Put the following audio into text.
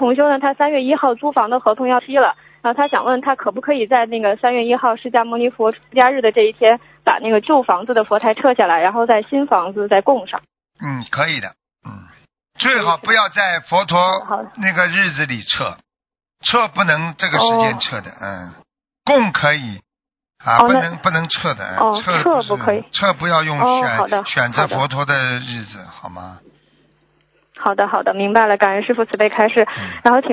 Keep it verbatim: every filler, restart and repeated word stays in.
同修呢，他三月一号租房的合同要期了，然后他想问他可不可以在那个三月一号释迦牟尼佛出家日的这一天，把那个旧房子的佛台撤下来，然后在新房子再供上。 嗯，可以的，嗯，最好不要在佛陀好的那个日子里撤，撤不能这个时间撤的，哦、嗯，供可以。啊， 哦、 不能不能撤的， 哦、 撤撤不可以， 撤不要用选、 哦、 选择佛陀的日子，好吗？ 好的好的，明白了，感恩师父慈悲开示。 嗯、 然后请